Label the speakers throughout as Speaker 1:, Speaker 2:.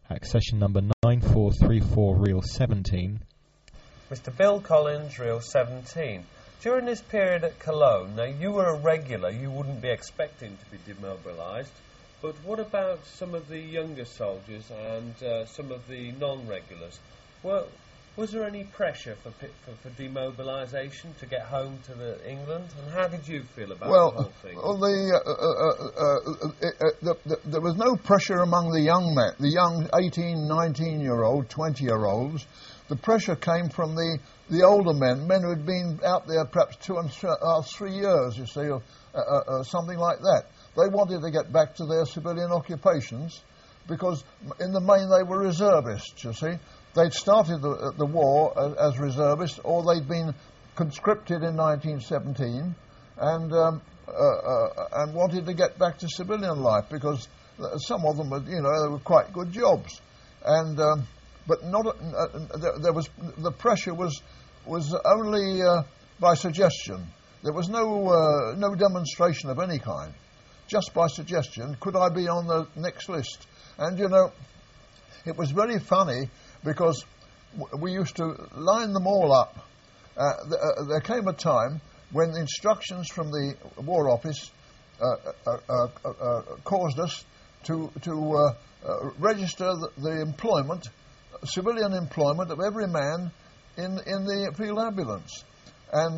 Speaker 1: Accession number 9434, reel 17.
Speaker 2: Mr. Bill Collins, reel 17. During this period at Cologne, now you were a regular, you wouldn't be expecting to be demobilised, but what about some of the younger soldiers and some of the non-regulars? Well, was there any pressure for demobilisation to get home to England? And how did you feel about the whole thing?
Speaker 3: Well, there was no pressure among the young men, the young 18, 19-year-old, 20-year-olds. The pressure came from the older men who had been out there perhaps 3 years, you see, or something like that. They wanted to get back to their civilian occupations because in the main they were reservists, you see. They'd started the war as reservists, or they'd been conscripted in 1917 and wanted to get back to civilian life because some of them were, they were quite good jobs. And but not there was the pressure was only by suggestion. There was no demonstration of any kind, just by suggestion. Could I be on the next list? And it was very funny because we used to line them all up. There came a time when instructions from the War Office caused us to register the employment, civilian employment of every man in the field ambulance, and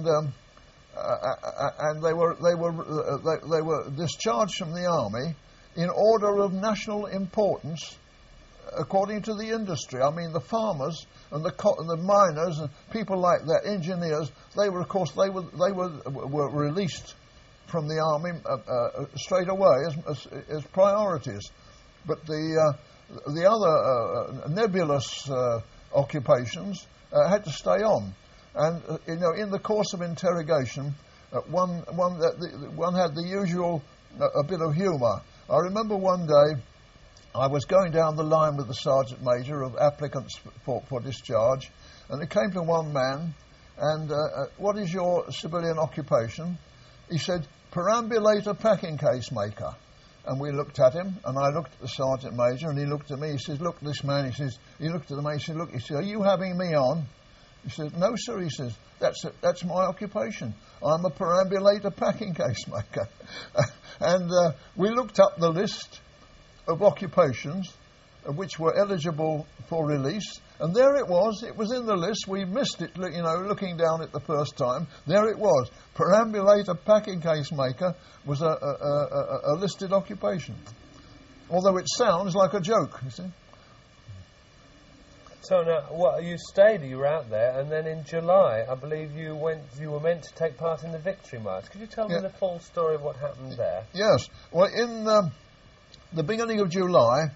Speaker 3: they were discharged from the army in order of national importance. According to the industry, I mean the farmers and the miners and people like that, engineers, they were released from the army straight away as priorities. But the other nebulous occupations had to stay on, and in the course of interrogation, one had the usual a bit of humour. I remember one day, I was going down the line with the Sergeant Major of applicants for discharge, and it came to one man, and what is your civilian occupation? He said, perambulator packing case maker. And we looked at him, and I looked at the Sergeant Major, and he looked at me. He says, look, this man, he looked at the man, he said, look, are you having me on? He said, no, sir, he says, that's my occupation. I'm a perambulator packing case maker. And we looked up the list of occupations which were eligible for release, and there it was in the list. We missed it, looking down it the first time. There it was. Perambulator packing case maker was a listed occupation, although it sounds like a joke, you see.
Speaker 2: So now, you were out there, and then in July, I believe you were meant to take part in the Victory March. Could you tell me the full story of what happened there?
Speaker 3: Yes. Well, in the beginning of July,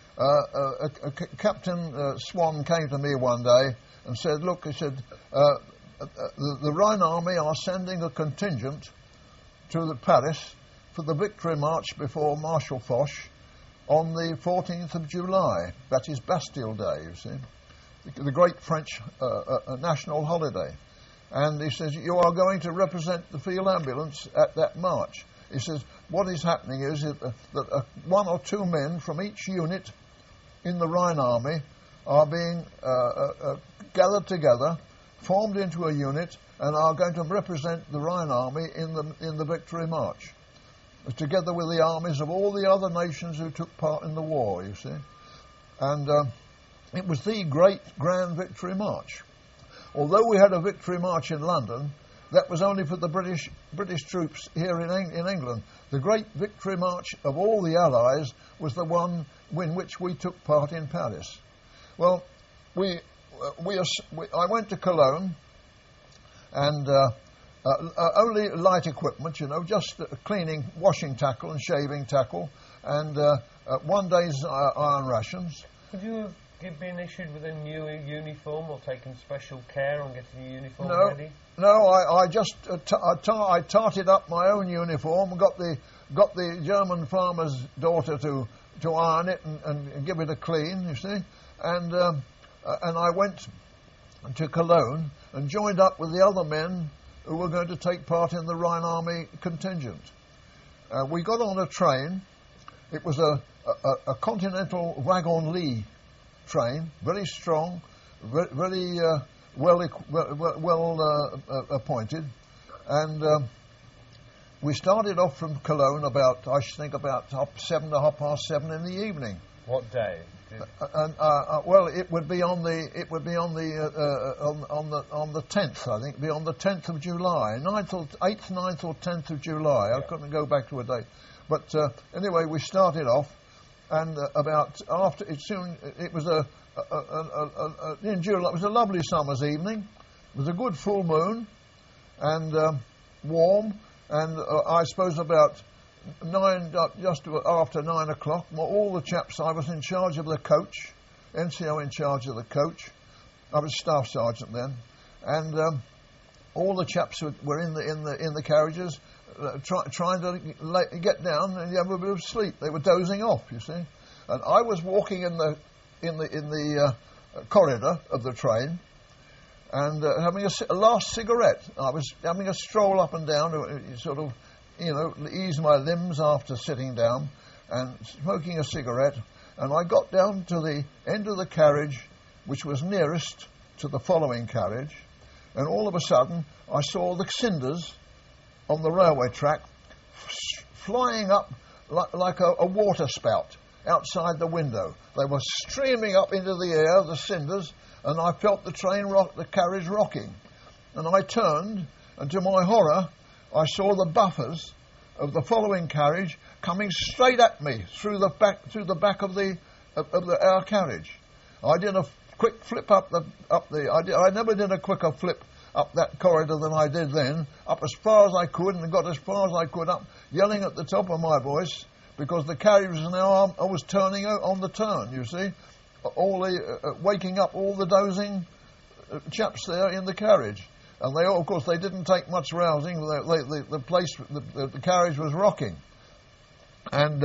Speaker 3: Captain Swan came to me one day and said, look, he said, the Rhine Army are sending a contingent to Paris for the Victory March before Marshal Foch on the 14th of July. That is Bastille Day, you see, the great French national holiday. And he says, you are going to represent the field ambulance at that march. He says, what is happening is that one or two men from each unit in the Rhine Army are being gathered together, formed into a unit, and are going to represent the Rhine Army in the Victory March, together with the armies of all the other nations who took part in the war, you see. And it was the great Grand Victory March. Although we had a Victory March in London, that was only for the British troops here in England. The great Victory March of all the Allies was the one in which we took part in Paris. Well, I went to Cologne, and only light equipment, just cleaning, washing tackle and shaving tackle, and one day's iron rations.
Speaker 2: Could you have been issued with a new uniform or taken special care on getting your uniform ready?
Speaker 3: No, I just I tarted up my own uniform and got the German farmer's daughter to iron it and give it a clean, you see, and I went to Cologne and joined up with the other men who were going to take part in the Rhine Army contingent. We got on a train. It was a Continental Wagon Lit train, very strong, very well appointed, and we started off from Cologne about 7:30 in the evening.
Speaker 2: What day?
Speaker 3: Well, it would be on the 10th, I think. It'd be on the 10th of July, 8th, 9th, or 10th of July. I couldn't go back to a date, but anyway, we started off, and about after it soon it was in July. It was a lovely summer's evening. It was a good full moon, and warm, and I suppose about just after 9 o'clock, all the chaps. I was in charge of the coach, NCO in charge of the coach. I was staff sergeant then, and all the chaps were in the carriages, trying to get down and have a bit of sleep. They were dozing off, you see, and I was walking in the corridor of the train, and having a last cigarette. I was having a stroll up and down, sort of, ease my limbs after sitting down, and smoking a cigarette. And I got down to the end of the carriage, which was nearest to the following carriage, and all of a sudden I saw the cinders on the railway track flying up like a water spout outside the window. They were streaming up into the air, the cinders, and I felt the carriage rocking. And I turned, and to my horror, I saw the buffers of the following carriage coming straight at me through the back of our carriage. I did a quick flip I never did a quicker flip up that corridor than I did then, up as far as I could, and got as far as I could up, yelling at the top of my voice, because the carriage was now, I was turning out on the turn, you see, waking up all the dozing chaps there in the carriage. And of course, they didn't take much rousing. The carriage was rocking, and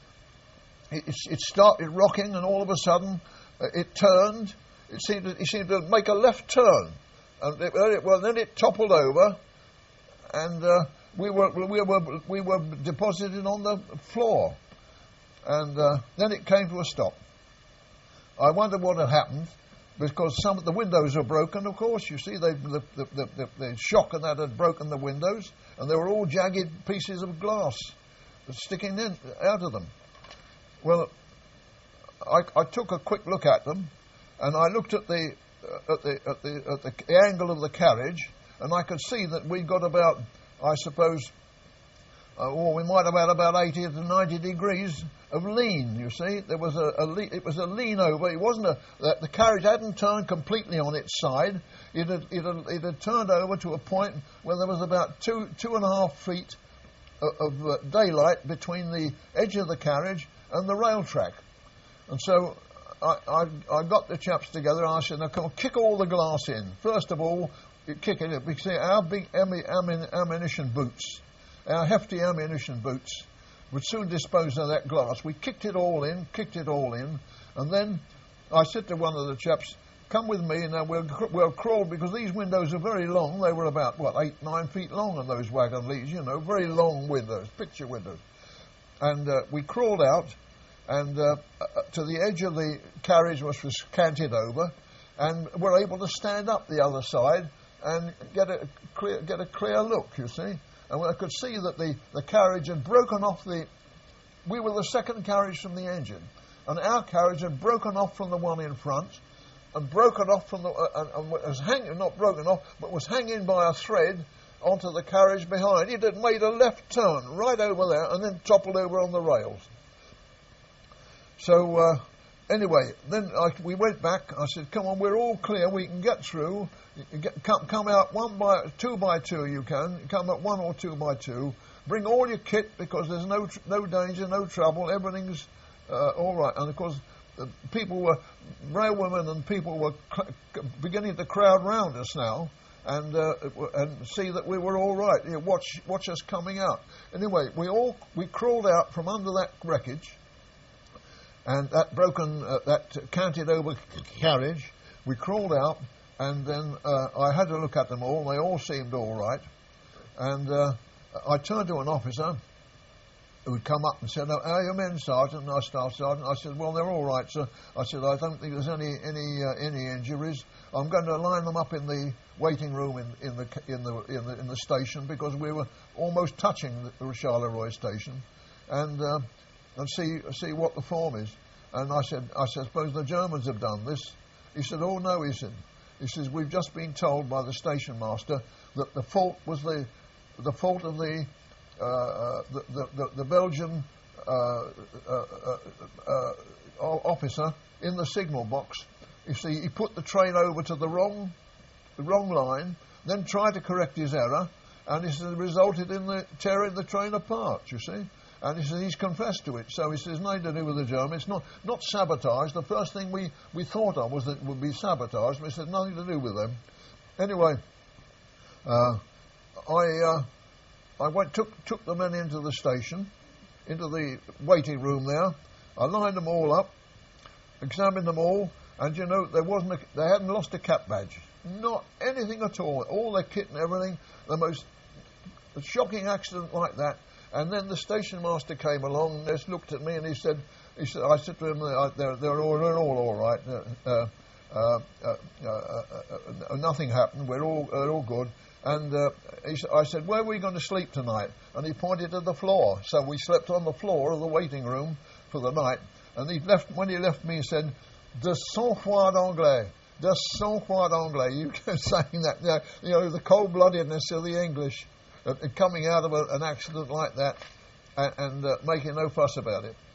Speaker 3: it started rocking, and all of a sudden, it turned. It seemed to make a left turn, and then it toppled over, and we were deposited on the floor, and then it came to a stop. I wondered what had happened, because some of the windows were broken, of course. You see, the shock of that had broken the windows, and they were all jagged pieces of glass sticking out of them. Well, I took a quick look at them, and I looked at the angle of the carriage, and I could see that we got about, I suppose, we might have had about 80 to 90 degrees of lean, you see. There was it was a lean over. It wasn't the carriage hadn't turned completely on its side. It had turned over to a point where there was about 2.5 feet of daylight between the edge of the carriage and the rail track. And so I got the chaps together, and I said, now come on, kick all the glass in. First of all, you kick it in, because our big ammunition boots, our hefty ammunition boots, would soon dispose of that glass. We kicked it all in, and then I said to one of the chaps, come with me, and now we'll crawl, because these windows are very long. They were about, 8-9 feet long on those wagon leads, very long windows, picture windows. And we crawled out, and to the edge of the carriage, which was canted over, and were able to stand up the other side and get a clear look, you see. And I could see that the carriage had broken off we were the second carriage from the engine, and our carriage had broken off from the one in front, and broken off from and was hanging, not broken off, but was hanging by a thread onto the carriage behind. It had made a left turn right over there, and then toppled over on the rails. So anyway, then we went back. I said, come on, we're all clear, we can get through. Come out 2 by 2. You can come out 1 or 2 by 2. Bring all your kit, because there's no danger, no trouble. Everything's all right. And of course, railwomen and people were beginning to crowd round us now, and see that we were all right. Watch us coming out. Anyway, we crawled out from under that wreckage, and that that canted over carriage. We crawled out. And then I had to look at them all. They all seemed all right. And I turned to an officer, who'd come up and said, "How are your men, Sergeant?" And I, Staff Sergeant. I said, "Well, they're all right, sir." I said, "I don't think there's any injuries. I'm going to line them up in the waiting room in the station, because we were almost touching the Charleroi station, and see what the form is." And I said, "Suppose the Germans have done this?" He said, "Oh no," he says, "We've just been told by the station master that the fault was the fault of the Belgian officer in the signal box. You see, he put the train over to the wrong line, then tried to correct his error, and he said it resulted in the tearing the train apart, you see." And he says he's confessed to it. So he says nothing to do with the Germans. It's not sabotage. The first thing we thought of was that it would be sabotage, but he said nothing to do with them. Anyway, I took the men into the station, into the waiting room there. I lined them all up, examined them all, and you know, they hadn't lost a cap badge. Not anything at all their kit and everything. The most shocking accident like that. And then the station master came along and just looked at me, and he said, I said to him, they're all right. Nothing happened. We're all good. And I said, "Where are we going to sleep tonight?" And he pointed to the floor. So we slept on the floor of the waiting room for the night. And when he left me, he said, "De sang-froid anglais. De sang-froid anglais." You kept saying that, you know, the cold-bloodedness of the English. Coming out of an accident like that and making no fuss about it.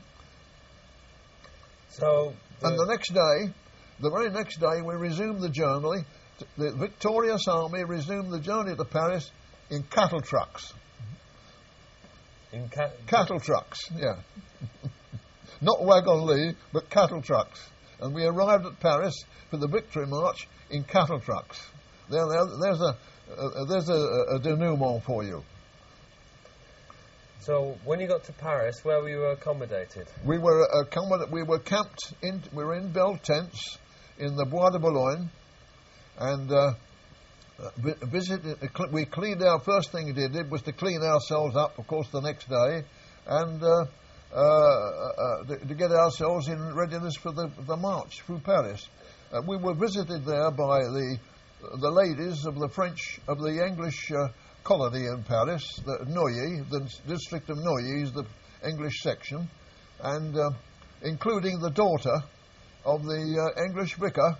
Speaker 2: So,
Speaker 3: and the very next day, we resumed the journey. The victorious army resumed the journey to Paris in cattle trucks. Cattle trucks, yeah. Not wagon-lee, but cattle trucks. And we arrived at Paris for the Victory March in cattle trucks. There's a denouement for you.
Speaker 2: So, when you got to Paris, where were you accommodated?
Speaker 3: We were camped in. We were in bell tents in the Bois de Boulogne, and visited. We cleaned our. First thing we did was to clean ourselves up, of course, the next day, and to get ourselves in readiness for the march through Paris. We were visited there by the ladies of the English colony in Paris, the Neuilly, the district of Neuilly is the English section, and including the daughter of the English vicar,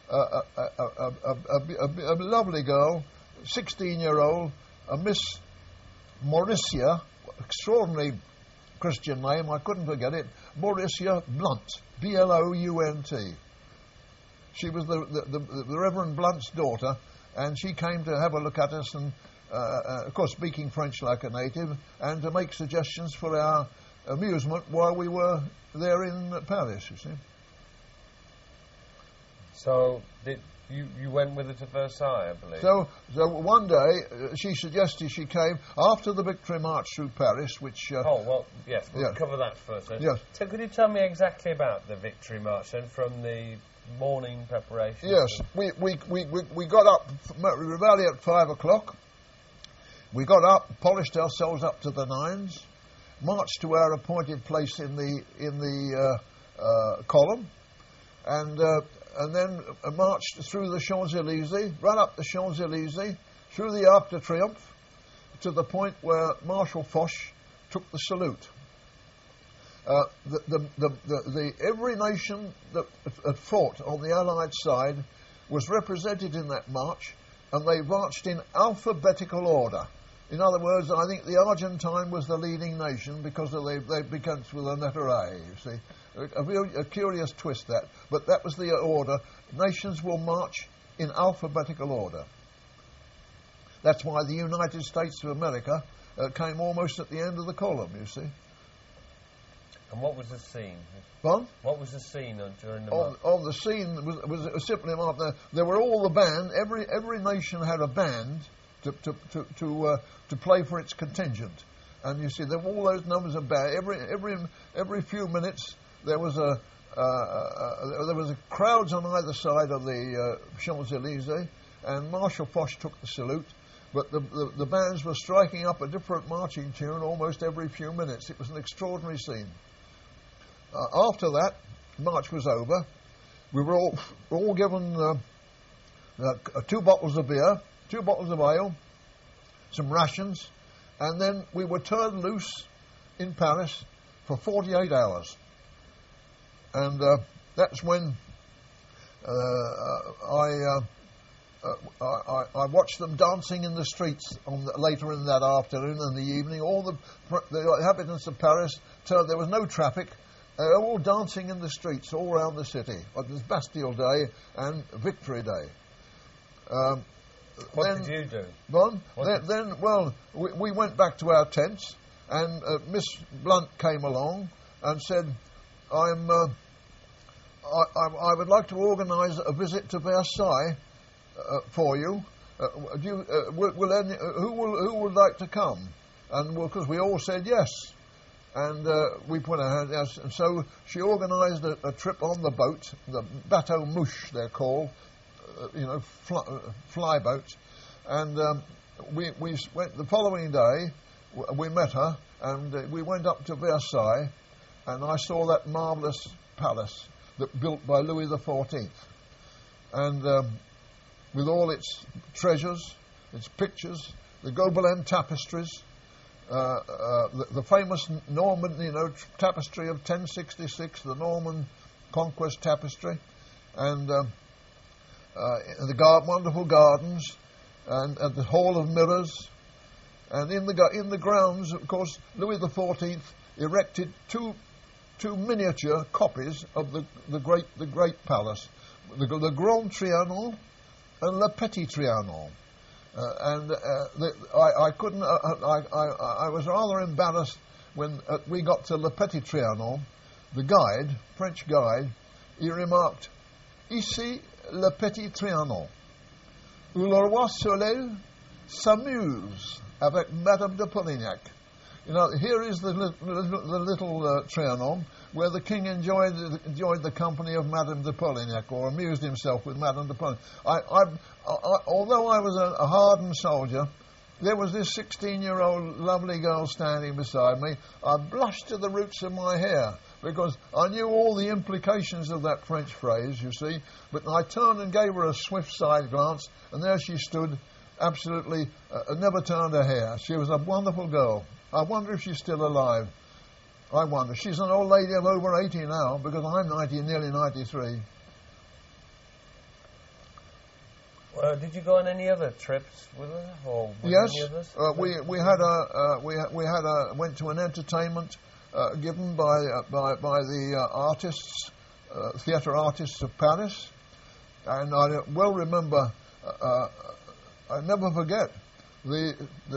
Speaker 3: a lovely girl, 16-year-old, Miss Mauricia, extraordinary Christian name, I couldn't forget it, Mauricia Blunt, B-L-O-U-N-T. She was the Reverend Blunt's daughter, and she came to have a look at us, and of course speaking French like a native, and to make suggestions for our amusement while we were there in Paris, you see.
Speaker 2: So you went with her to Versailles, I believe.
Speaker 3: So one day she suggested she came after the Victory March through Paris, which.
Speaker 2: Yes, we'll cover that first. Then.
Speaker 3: Yes.
Speaker 2: So could you tell me exactly about the Victory March then, from the morning preparation?
Speaker 3: Yes, we got up rally at 5 o'clock. We got up, polished ourselves up to the nines, marched to our appointed place in the column, and then marched through the Champs-Élysées, ran up the Champs-Élysées, through the Arc de Triomphe, to the point where Marshal Foch took the salute. Every nation that had fought on the Allied side was represented in that march, and they marched in alphabetical order. In other words, I think the Argentine was the leading nation because they began with a letter A, you see. A curious twist that, but that was the order. Nations will march in alphabetical order. That's why the United States of America came almost at the end of the column, you see.
Speaker 2: And what was the scene?
Speaker 3: Pardon?
Speaker 2: What was the scene during the march?
Speaker 3: On the scene was simply marked there. There were all the band. Every nation had a band to play for its contingent, and you see there were all those numbers of band. Every few minutes there was a crowds on either side of the Champs-Élysées, and Marshal Foch took the salute, but the bands were striking up a different marching tune almost every few minutes. It was an extraordinary scene. After that, march was over. We were all given 2 bottles of beer, 2 bottles of ale, some rations, and then we were turned loose in Paris for 48 hours. And that's when I watched them dancing in the streets later in that afternoon and the evening. All the inhabitants of Paris, there was no traffic. They were all dancing in the streets all around the city. It was Bastille Day and Victory Day.
Speaker 2: What did you do?
Speaker 3: We went back to our tents, and Miss Blunt came along and said, I would like to organise a visit to Versailles for you. Who would like to come? And because we all said yes. And we put our hands, yes, and so she organised a trip on the boat, the Bateau Mouche they're called, fly boats, and we went the following day. We met her, and we went up to Versailles, and I saw that marvellous palace built by Louis XIV, and with all its treasures, its pictures, the Gobelin tapestries. The famous Norman, tapestry of 1066, the Norman Conquest tapestry, and the wonderful gardens, and the Hall of Mirrors, and in the grounds, of course, Louis XIV erected two miniature copies of the great palace, the Grand Trianon and Le Petit Trianon. I couldn't. I was rather embarrassed when we got to Le Petit Trianon. The guide, French guide, he remarked, "Ici Le Petit Trianon, où le roi Soleil s'amuse avec Madame de Polignac." Here is the little Trianon, where the king enjoyed the company of Madame de Polignac, or amused himself with Madame de Polignac. Although I was a hardened soldier, there was this 16-year-old lovely girl standing beside me. I blushed to the roots of my hair, because I knew all the implications of that French phrase, you see, but I turned and gave her a swift side glance, and there she stood, absolutely, never turned her hair. She was a wonderful girl. I wonder if she's still alive. I wonder. She's an old lady of over 80 now, because I'm nearly 93.
Speaker 2: Did you go on any other trips with her, or with
Speaker 3: yes,
Speaker 2: any others?
Speaker 3: Went to an entertainment given by the artists, theatre artists of Paris, and I well remember. I never forget the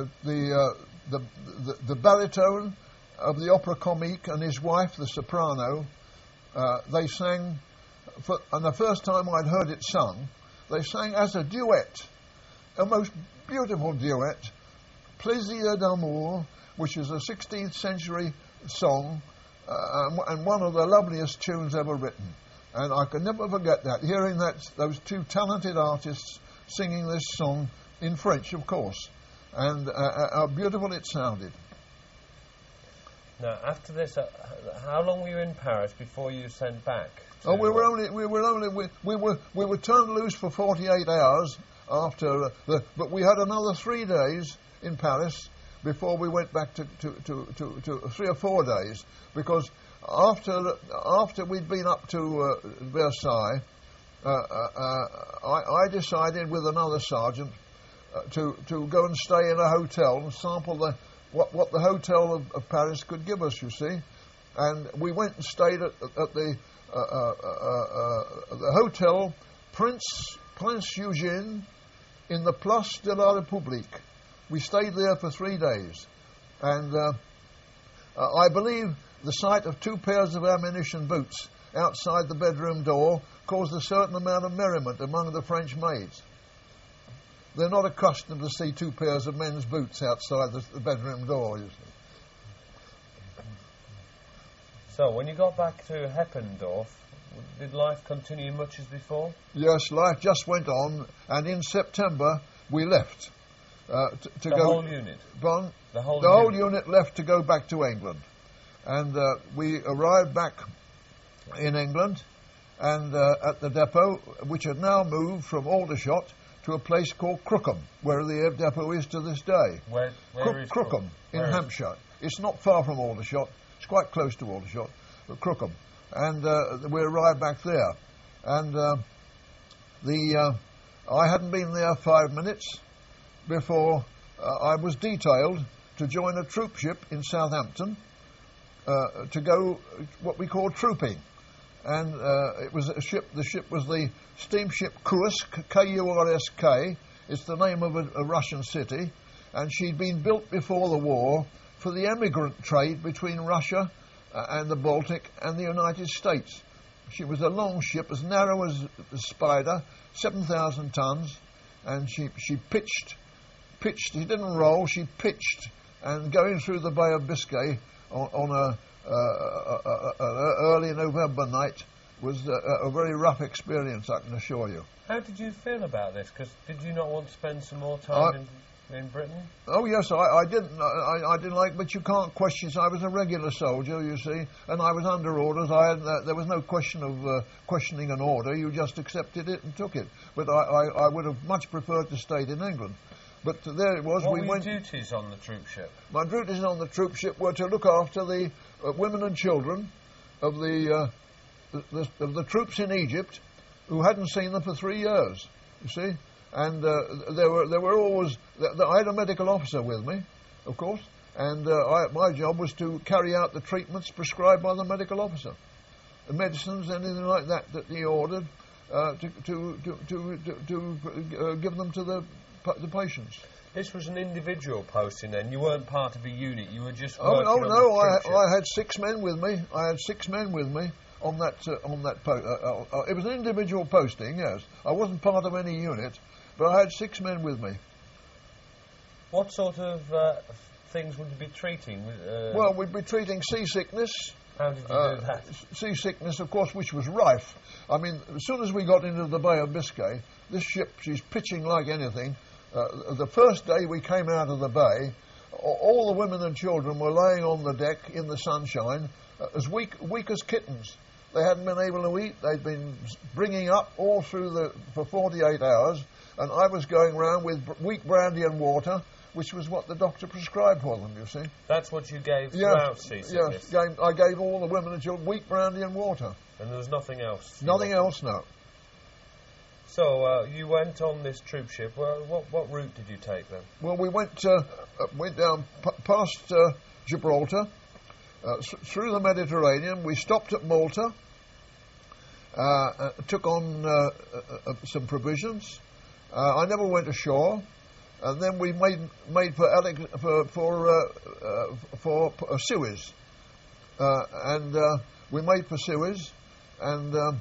Speaker 3: baritone of the Opera Comique and his wife, the soprano. They sang, and the first time I'd heard it sung, they sang as a duet, a most beautiful duet, Plaisir d'amour, which is a 16th century song and one of the loveliest tunes ever written. And I can never forget that, hearing those two talented artists singing this song in French, of course, and how beautiful it sounded.
Speaker 2: Now, after this, how long were you in Paris before you sent back?
Speaker 3: We were turned loose for 48 hours after, but we had another 3 days in Paris before we went back to 3 or 4 days, because after we'd been up to Versailles, I decided with another sergeant to go and stay in a hotel and sample what the hotel of Paris could give us, you see. And we went and stayed at the hotel Prince Eugène in the Place de la République. We stayed there for 3 days, and I believe the sight of 2 pairs of ammunition boots outside the bedroom door caused a certain amount of merriment among the French maids. They're not accustomed to see 2 pairs of men's boots outside the bedroom door, you see.
Speaker 2: So, when you got back to Heppendorf, did life continue much as before?
Speaker 3: Yes, life just went on, and in September we left. to
Speaker 2: the
Speaker 3: go.
Speaker 2: Whole unit.
Speaker 3: Pardon?
Speaker 2: The whole
Speaker 3: The whole
Speaker 2: unit.
Speaker 3: unit left to go back to England, and we arrived back in England, and at the depot, which had now moved from Aldershot to a place called Crookham, where the depot is to this day.
Speaker 2: Where is
Speaker 3: Crookham in
Speaker 2: Where is-
Speaker 3: Hampshire. It's not far from Aldershot. It's quite close to Aldershot, but Crookham. And we arrived back there. And I hadn't been there 5 minutes before I was detailed to join a troop ship in Southampton to go what we call trooping. And it was a ship. The ship was the steamship Kursk, K-U-R-S-K. It's the name of a Russian city, and she'd been built before the war for the emigrant trade between Russia and the Baltic and the United States. She was a long ship, as narrow as a spider, 7,000 tons, and she pitched. She didn't roll. She pitched, and going through the Bay of Biscay on a early November night was a very rough experience, I can assure you.
Speaker 2: How did you feel about this? Because did you not want to spend some more time in Britain?
Speaker 3: Oh yes, I didn't. I didn't like, but you can't question. I was a regular soldier, you see, and I was under orders. There was no question of questioning an order. You just accepted it and took it. But I would have much preferred to stay in England. But there it was.
Speaker 2: What were your duties on the troop ship?
Speaker 3: My duties on the troop ship were to look after the women and children of the troops in Egypt who hadn't seen them for 3 years. You see, and there were always. I had a medical officer with me, of course, and my job was to carry out the treatments prescribed by the medical officer, the medicines, anything like that he ordered, to give them to the patients.
Speaker 2: This was an individual posting then? You weren't part of a unit, you were just
Speaker 3: Oh
Speaker 2: working on
Speaker 3: no!
Speaker 2: the troop ship.
Speaker 3: I had 6 men with me. I had 6 men with me on that it was an individual posting. Yes, I wasn't part of any unit, but I had 6 men with me.
Speaker 2: What sort of things would you be treating?
Speaker 3: Well, we'd be treating seasickness.
Speaker 2: How did you do that?
Speaker 3: Seasickness, of course, which was rife. I mean, as soon as we got into the Bay of Biscay, this ship, she's pitching like anything. The first day we came out of the bay, all the women and children were laying on the deck in the sunshine, as weak as kittens. They hadn't been able to eat. They'd been bringing up all through for 48 hours, and I was going round with weak brandy and water, which was what the doctor prescribed for them, you see.
Speaker 2: That's what you gave throughout seasickness?
Speaker 3: Yes, I gave all the women and children weak brandy and water.
Speaker 2: And there was nothing else?
Speaker 3: Nothing else, no.
Speaker 2: So you went on this troop ship. What route did you take then?
Speaker 3: Well, we went down past Gibraltar, through the Mediterranean. We stopped at Malta, took on some provisions. I never went ashore, and then we made for Suez, and we made for Suez, and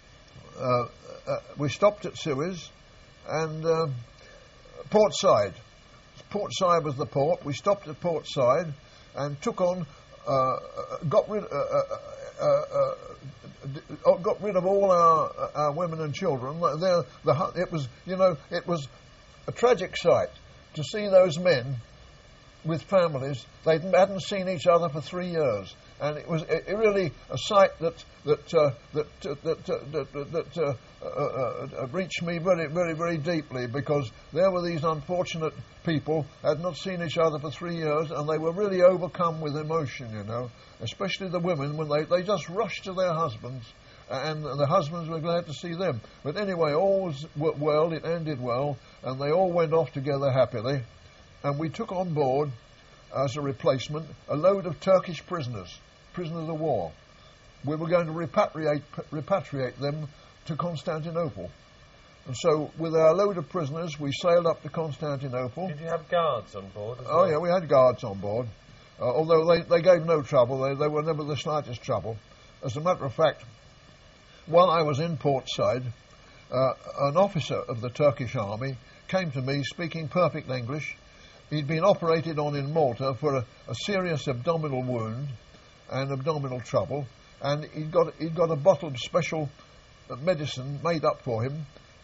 Speaker 3: we stopped at Suez, and Port Said. Port Said was the port. We stopped at Port Said and took on, got rid of all our women and children. It was a tragic sight to see those men with families. They hadn't seen each other for 3 years, and it was really a sight that reached me very, very, very deeply, because there were these unfortunate people had not seen each other for 3 years, and they were really overcome with emotion, especially the women, when they just rushed to their husbands, and the husbands were glad to see them. But anyway, all was well, it ended well, and they all went off together happily, and we took on board, as a replacement, a load of Turkish prisoners of war. We were going to repatriate them to Constantinople. And so, with our load of prisoners, we sailed up to Constantinople.
Speaker 2: Did you have guards on board as well?
Speaker 3: Oh, yeah, we had guards on board. Although they gave no trouble. They were never the slightest trouble. As a matter of fact, while I was in Port Said, an officer of the Turkish army came to me speaking perfect English. He'd been operated on in Malta for a serious abdominal wound and abdominal trouble, and he'd got a bottle of special medicine made up for him,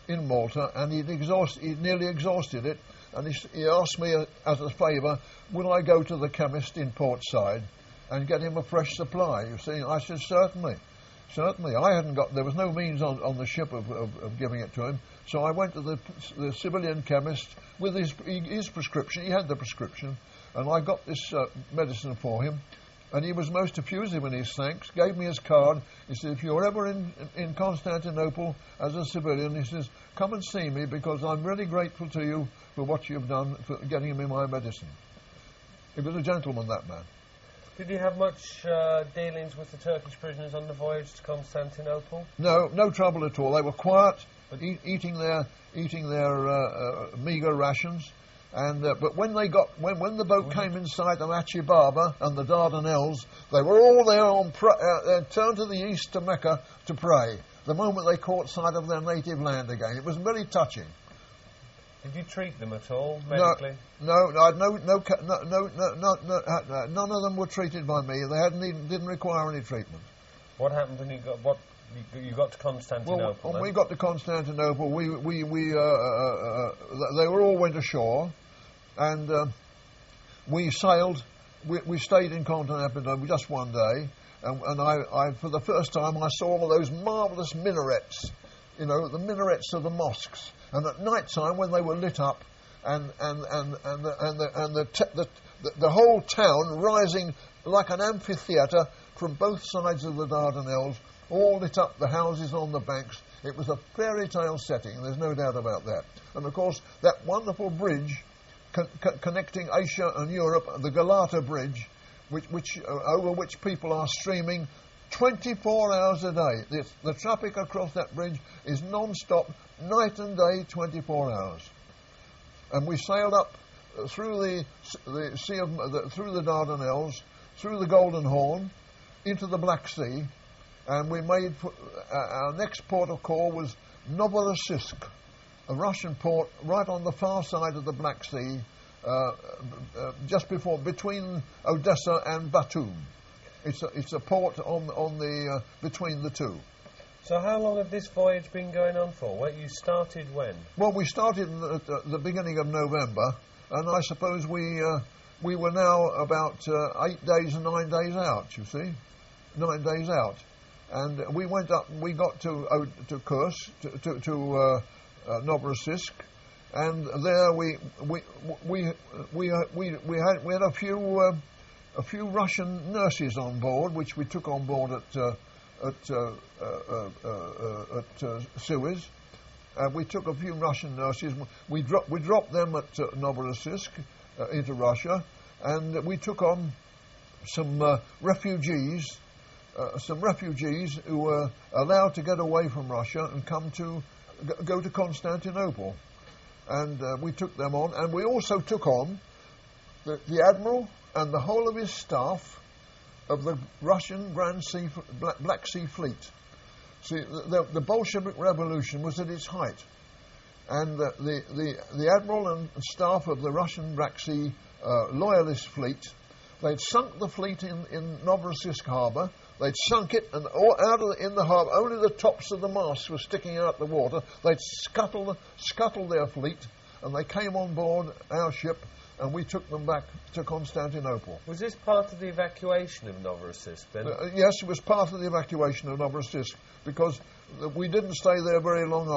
Speaker 3: in Malta, and he'd nearly exhausted it, and he asked me as a favour, would I go to the chemist in Portside and get him a fresh supply? You see, I said certainly. I hadn't got. There was no means on the ship of giving it to him, so I went to the civilian chemist with his prescription. He had the prescription, and I got this medicine for him. And he was most effusive in his thanks, gave me his card. He said, if you're ever in Constantinople as a civilian, he says, come and see me because I'm really grateful to you for what you've done for getting me my medicine. He was a gentleman, that man.
Speaker 2: Did you have much dealings with the Turkish prisoners on the voyage to Constantinople?
Speaker 3: No trouble at all. They were quiet, eating their meagre rations. And but when the boat came in sight of Achi Baba and the Dardanelles, they were all there turned to the east to Mecca to pray. The moment they caught sight of their native land again, it was very touching.
Speaker 2: Did you treat them at all medically?
Speaker 3: No. None of them were treated by me. They didn't require any treatment.
Speaker 2: What happened when you got to Constantinople?
Speaker 3: Well, when we got to Constantinople, they were all went ashore. And we sailed. We stayed in Constantinople just one day, and I for the first time I saw all those marvellous minarets, the minarets of the mosques. And at night time, when they were lit up, and the whole town rising like an amphitheatre from both sides of the Dardanelles, all lit up, the houses on the banks. It was a fairy tale setting. There's no doubt about that. And of course, that wonderful bridge connecting Asia and Europe, the Galata Bridge, over which people are streaming 24 hours a day. The traffic across that bridge is non-stop, night and day, 24 hours. And we sailed up through the sea through the Dardanelles, through the Golden Horn, into the Black Sea, and we made our next port of call was Novorossiysk, a Russian port right on the far side of the Black Sea, just between Odessa and Batum. It's a port on the between the two.
Speaker 2: So how long had this voyage been going on for? Well, you started when? Well,
Speaker 3: we started at the beginning of November, and I suppose we were now about 8 days and 9 days out. You see, 9 days out. And we went up. We got to Kursk, to Novorossiysk, and there we had a few Russian nurses on board, which we took on board at Suez. We took a few Russian nurses. We dropped them at Novorossiysk into Russia, and we took on some refugees. Some refugees who were allowed to get away from Russia and go to Constantinople, and we took them on, and we also took on the admiral and the whole of his staff of the Russian Black Sea Fleet. See, the Bolshevik Revolution was at its height, and the admiral and staff of the Russian Black Sea Loyalist Fleet, they'd sunk the fleet in Novorossiysk harbour. They'd sunk it, and in the harbour, only the tops of the masts were sticking out the water. They'd scuttled their fleet, and they came on board our ship, and we took them back to Constantinople.
Speaker 2: Was this part of the evacuation of Novorossiysk then?
Speaker 3: Yes, it was part of the evacuation of Novorossiysk, because we didn't stay there very long